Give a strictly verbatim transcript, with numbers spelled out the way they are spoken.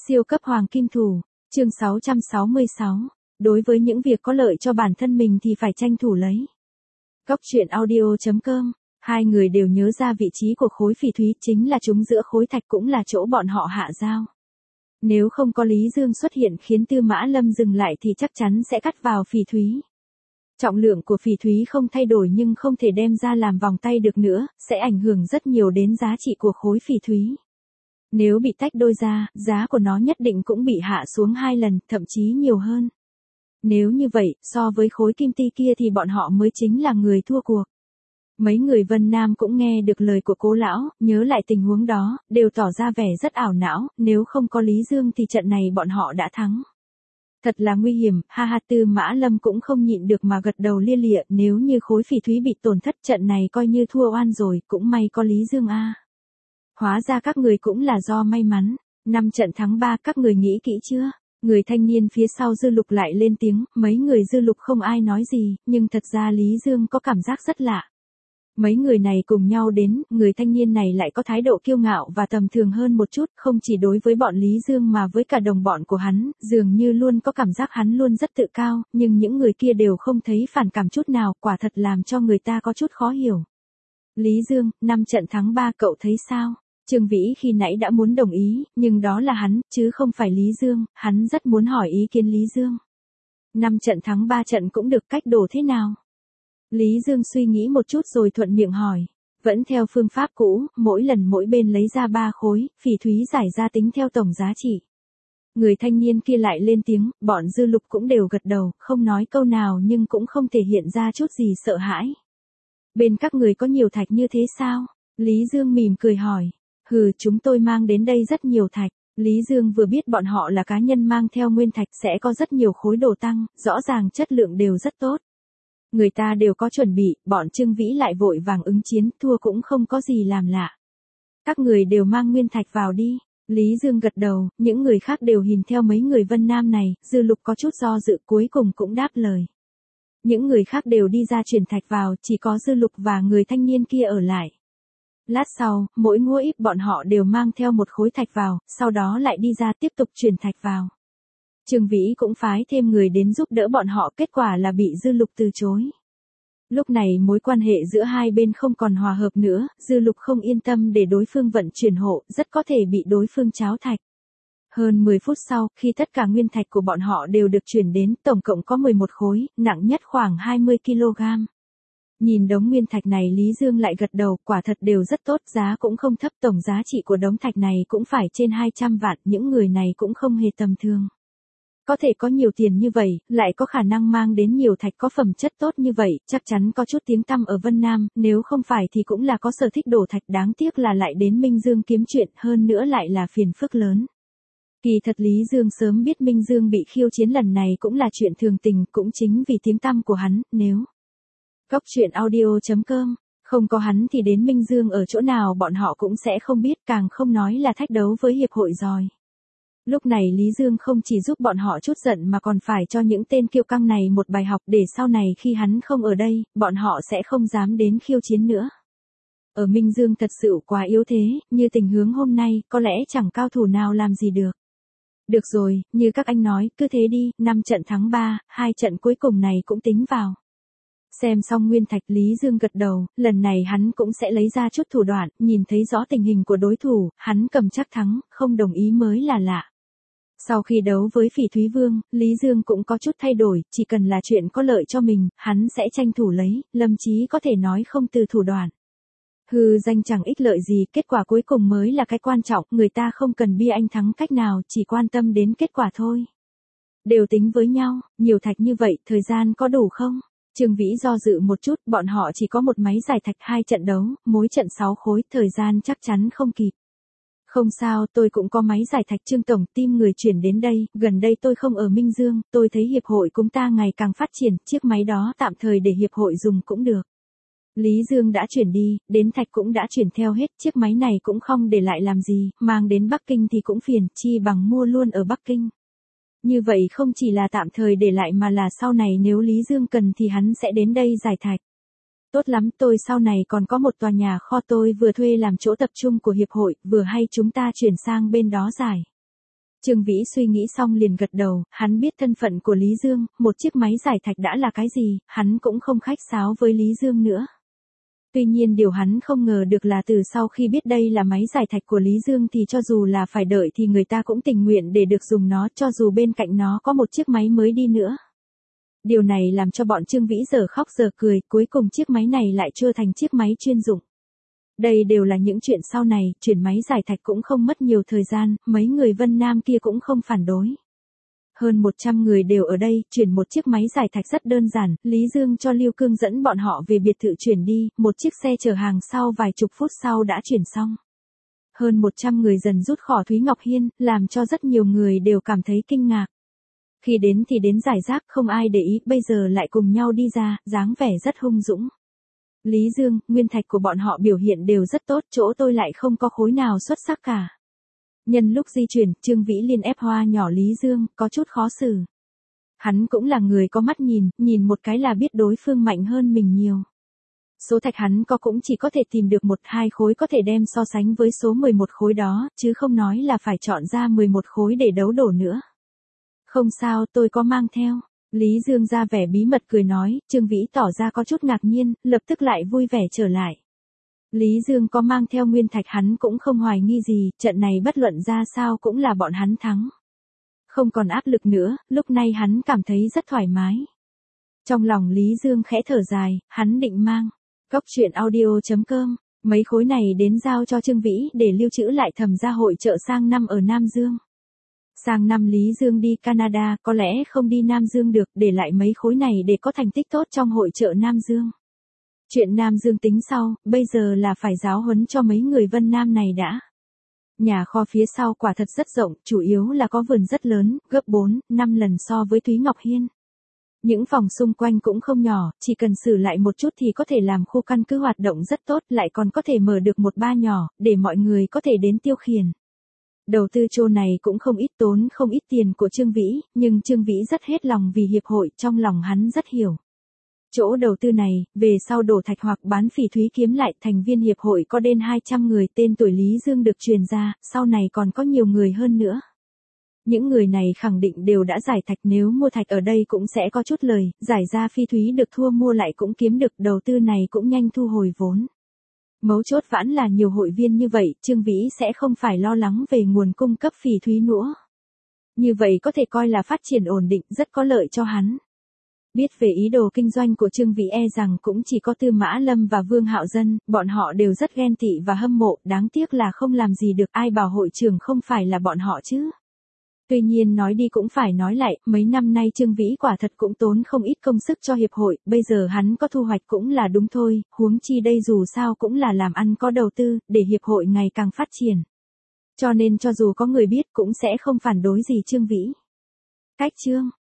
Siêu cấp hoàng kim thủ, chương sáu trăm sáu mươi sáu. Đối với những việc có lợi cho bản thân mình thì phải tranh thủ lấy. Góc truyện audio chấm com. Hai người đều nhớ ra vị trí của khối phỉ thúy, chính là chúng giữa khối thạch, cũng là chỗ bọn họ hạ dao. Nếu không có Lý Dương xuất hiện khiến Tư Mã Lâm dừng lại thì chắc chắn sẽ cắt vào phỉ thúy. Trọng lượng của phỉ thúy không thay đổi nhưng không thể đem ra làm vòng tay được nữa, sẽ ảnh hưởng rất nhiều đến giá trị của khối phỉ thúy. Nếu bị tách đôi ra, giá của nó nhất định cũng bị hạ xuống hai lần, thậm chí nhiều hơn. Nếu như vậy, so với khối kim ti kia thì bọn họ mới chính là người thua cuộc. Mấy người Vân Nam cũng nghe được lời của Cố lão, nhớ lại tình huống đó, đều tỏ ra vẻ rất ảo não, nếu không có Lý Dương thì trận này bọn họ đã thắng. Thật là nguy hiểm, ha ha. Tư Mã Lâm cũng không nhịn được mà gật đầu lia lịa, nếu như khối phỉ thúy bị tổn thất trận này coi như thua oan rồi, cũng may có Lý Dương a. Hóa ra các người cũng là do may mắn, năm trận thắng ba các người nghĩ kỹ chưa? Người thanh niên phía sau Dư Lục lại lên tiếng, mấy người Dư Lục không ai nói gì, nhưng thật ra Lý Dương có cảm giác rất lạ. Mấy người này cùng nhau đến, người thanh niên này lại có thái độ kiêu ngạo và tầm thường hơn một chút, không chỉ đối với bọn Lý Dương mà với cả đồng bọn của hắn, dường như luôn có cảm giác hắn luôn rất tự cao, nhưng những người kia đều không thấy phản cảm chút nào, quả thật làm cho người ta có chút khó hiểu. Lý Dương, năm trận thắng ba cậu thấy sao? Trương Vĩ khi nãy đã muốn đồng ý, nhưng đó là hắn, chứ không phải Lý Dương, hắn rất muốn hỏi ý kiến Lý Dương. Năm trận thắng ba trận cũng được, cách đổ thế nào? Lý Dương suy nghĩ một chút rồi thuận miệng hỏi. Vẫn theo phương pháp cũ, mỗi lần mỗi bên lấy ra ba khối, phỉ thúy giải ra tính theo tổng giá trị. Người thanh niên kia lại lên tiếng, bọn Dư Lục cũng đều gật đầu, không nói câu nào nhưng cũng không thể hiện ra chút gì sợ hãi. Bên các người có nhiều thạch như thế sao? Lý Dương mỉm cười hỏi. Hừ, chúng tôi mang đến đây rất nhiều thạch. Lý Dương vừa biết bọn họ là cá nhân mang theo nguyên thạch sẽ có rất nhiều khối đồ tăng, rõ ràng chất lượng đều rất tốt. Người ta đều có chuẩn bị, bọn Trương Vĩ lại vội vàng ứng chiến, thua cũng không có gì làm lạ. Các người đều mang nguyên thạch vào đi. Lý Dương gật đầu, những người khác đều nhìn theo mấy người Vân Nam này, Dư Lục có chút do dự cuối cùng cũng đáp lời. Những người khác đều đi ra chuyển thạch vào, chỉ có Dư Lục và người thanh niên kia ở lại. Lát sau, mỗi ngũ íp bọn họ đều mang theo một khối thạch vào, sau đó lại đi ra tiếp tục chuyển thạch vào. Trương Vĩ cũng phái thêm người đến giúp đỡ bọn họ, kết quả là bị Dư Lục từ chối. Lúc này mối quan hệ giữa hai bên không còn hòa hợp nữa, Dư Lục không yên tâm để đối phương vận chuyển hộ, rất có thể bị đối phương cháo thạch. Hơn mười phút sau, khi tất cả nguyên thạch của bọn họ đều được chuyển đến, tổng cộng có mười một khối, nặng nhất khoảng hai mươi ki lô gam. Nhìn đống nguyên thạch này Lý Dương lại gật đầu, quả thật đều rất tốt, giá cũng không thấp, tổng giá trị của đống thạch này cũng phải trên hai trăm vạn, những người này cũng không hề tầm thường. Có thể có nhiều tiền như vậy, lại có khả năng mang đến nhiều thạch có phẩm chất tốt như vậy, chắc chắn có chút tiếng tăm ở Vân Nam, nếu không phải thì cũng là có sở thích đổ thạch, đáng tiếc là lại đến Minh Dương kiếm chuyện, hơn nữa lại là phiền phức lớn. Kỳ thật Lý Dương sớm biết Minh Dương bị khiêu chiến lần này cũng là chuyện thường tình, cũng chính vì tiếng tăm của hắn, nếu Góc truyện audio chấm com, không có hắn thì đến Minh Dương ở chỗ nào bọn họ cũng sẽ không biết, càng không nói là thách đấu với hiệp hội rồi. Lúc này Lý Dương không chỉ giúp bọn họ chút giận mà còn phải cho những tên kiêu căng này một bài học để sau này khi hắn không ở đây, bọn họ sẽ không dám đến khiêu chiến nữa. Ở Minh Dương thật sự quá yếu thế, như tình huống hôm nay, có lẽ chẳng cao thủ nào làm gì được. Được rồi, như các anh nói, cứ thế đi, năm trận thắng ba, hai trận cuối cùng này cũng tính vào. Xem xong nguyên thạch Lý Dương gật đầu, lần này hắn cũng sẽ lấy ra chút thủ đoạn, nhìn thấy rõ tình hình của đối thủ, hắn cầm chắc thắng, không đồng ý mới là lạ. Sau khi đấu với Phỉ Thúy Vương, Lý Dương cũng có chút thay đổi, chỉ cần là chuyện có lợi cho mình, hắn sẽ tranh thủ lấy, Lâm Chí có thể nói không từ thủ đoạn. Hừ, danh chẳng ích lợi gì, kết quả cuối cùng mới là cái quan trọng, người ta không cần bia anh thắng cách nào, chỉ quan tâm đến kết quả thôi. Đều tính với nhau, nhiều thạch như vậy, thời gian có đủ không? Trương Vĩ do dự một chút, bọn họ chỉ có một máy giải thạch hai trận đấu, mỗi trận sáu khối, thời gian chắc chắn không kịp. Không sao, tôi cũng có máy giải thạch. Trương Tổng, team người chuyển đến đây, gần đây tôi không ở Minh Dương, tôi thấy hiệp hội chúng ta ngày càng phát triển, chiếc máy đó tạm thời để hiệp hội dùng cũng được. Lý Dương đã chuyển đi, đến thạch cũng đã chuyển theo hết, chiếc máy này cũng không để lại làm gì, mang đến Bắc Kinh thì cũng phiền, chi bằng mua luôn ở Bắc Kinh. Như vậy không chỉ là tạm thời để lại mà là sau này nếu Lý Dương cần thì hắn sẽ đến đây giải thạch. Tốt lắm, tôi sau này còn có một tòa nhà kho tôi vừa thuê làm chỗ tập trung của hiệp hội, vừa hay chúng ta chuyển sang bên đó giải. Trương Vĩ suy nghĩ xong liền gật đầu, hắn biết thân phận của Lý Dương, một chiếc máy giải thạch đã là cái gì, hắn cũng không khách sáo với Lý Dương nữa. Tuy nhiên điều hắn không ngờ được là từ sau khi biết đây là máy giải thạch của Lý Dương thì cho dù là phải đợi thì người ta cũng tình nguyện để được dùng nó, cho dù bên cạnh nó có một chiếc máy mới đi nữa. Điều này làm cho bọn Trương Vĩ giờ khóc giờ cười, cuối cùng chiếc máy này lại trở thành chiếc máy chuyên dụng. Đây đều là những chuyện sau này, chuyển máy giải thạch cũng không mất nhiều thời gian, mấy người Vân Nam kia cũng không phản đối. Hơn một trăm người đều ở đây, chuyển một chiếc máy giải thạch rất đơn giản, Lý Dương cho Lưu Cương dẫn bọn họ về biệt thự chuyển đi, một chiếc xe chở hàng sau vài chục phút sau đã chuyển xong. Hơn một trăm người dần rút khỏi Thúy Ngọc Hiên, làm cho rất nhiều người đều cảm thấy kinh ngạc. Khi đến thì đến giải rác, không ai để ý, bây giờ lại cùng nhau đi ra, dáng vẻ rất hung dũng. Lý Dương, nguyên thạch của bọn họ biểu hiện đều rất tốt, chỗ tôi lại không có khối nào xuất sắc cả. Nhân lúc di chuyển, Trương Vĩ liên ép hoa nhỏ Lý Dương, có chút khó xử. Hắn cũng là người có mắt nhìn, nhìn một cái là biết đối phương mạnh hơn mình nhiều. Số thạch hắn có cũng chỉ có thể tìm được một hai khối có thể đem so sánh với số mười một khối đó, chứ không nói là phải chọn ra mười một khối để đấu đổ nữa. Không sao, tôi có mang theo. Lý Dương ra vẻ bí mật cười nói, Trương Vĩ tỏ ra có chút ngạc nhiên, lập tức lại vui vẻ trở lại. Lý Dương có mang theo nguyên thạch hắn cũng không hoài nghi gì, trận này bất luận ra sao cũng là bọn hắn thắng. Không còn áp lực nữa, lúc này hắn cảm thấy rất thoải mái. Trong lòng Lý Dương khẽ thở dài, hắn định mang. Cốc truyện audio chấm com, mấy khối này đến giao cho Trương Vĩ để lưu trữ lại thầm ra hội chợ sang năm ở Nam Dương. Sang năm Lý Dương đi Canada, có lẽ không đi Nam Dương được, để lại mấy khối này để có thành tích tốt trong hội chợ Nam Dương. Chuyện Nam Dương tính sau, bây giờ là phải giáo huấn cho mấy người Vân Nam này đã. Nhà kho phía sau quả thật rất rộng, chủ yếu là có vườn rất lớn, gấp bốn, năm lần so với Thúy Ngọc Hiên. Những phòng xung quanh cũng không nhỏ, chỉ cần sửa lại một chút thì có thể làm khu căn cứ hoạt động rất tốt, lại còn có thể mở được một bar nhỏ, để mọi người có thể đến tiêu khiển. Đầu tư chỗ này cũng không ít tốn không ít tiền của Trương Vĩ, nhưng Trương Vĩ rất hết lòng vì hiệp hội, trong lòng hắn rất hiểu. Chỗ đầu tư này, về sau đổ thạch hoặc bán phỉ thúy kiếm lại, thành viên hiệp hội có đến hai trăm người, tên tuổi Lý Dương được truyền ra, sau này còn có nhiều người hơn nữa. Những người này khẳng định đều đã giải thạch, nếu mua thạch ở đây cũng sẽ có chút lời, giải ra phi thúy được thua mua lại cũng kiếm được, đầu tư này cũng nhanh thu hồi vốn. Mấu chốt vãn là nhiều hội viên như vậy, Trương Vĩ sẽ không phải lo lắng về nguồn cung cấp phỉ thúy nữa. Như vậy có thể coi là phát triển ổn định, rất có lợi cho hắn. Biết về ý đồ kinh doanh của Trương Vĩ e rằng cũng chỉ có Tư Mã Lâm và Vương Hạo Dân, bọn họ đều rất ghen tị và hâm mộ, đáng tiếc là không làm gì được, ai bảo hội trưởng không phải là bọn họ chứ. Tuy nhiên nói đi cũng phải nói lại, mấy năm nay Trương Vĩ quả thật cũng tốn không ít công sức cho hiệp hội, bây giờ hắn có thu hoạch cũng là đúng thôi, huống chi đây dù sao cũng là làm ăn có đầu tư, để hiệp hội ngày càng phát triển. Cho nên cho dù có người biết cũng sẽ không phản đối gì Trương Vĩ. Cách chương